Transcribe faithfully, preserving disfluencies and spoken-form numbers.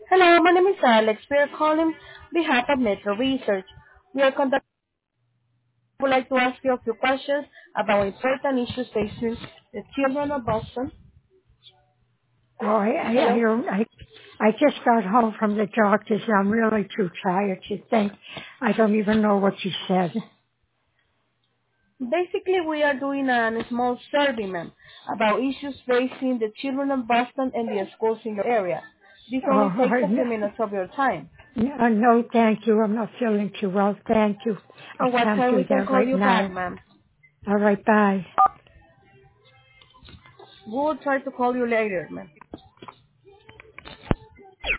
Hello, my name is Alex. We are calling on behalf of Metro Research. We are conducting. Would like to ask you a few questions about important issues facing the children of Boston. Oh, I, I, I Hello. don't, I, I just got home from the doctor's. I'm really too tired to think. I don't even know what you said. Basically, we are doing a small survey, ma'am, about issues facing the children of Boston and the schools in your area. This Oh, only takes I, a few minutes of your time. no, no, thank you. I'm not feeling too well. Thank you. I At what can't time do we can that call right you back, now. ma'am? All right, bye. We'll try to call you later, ma'am.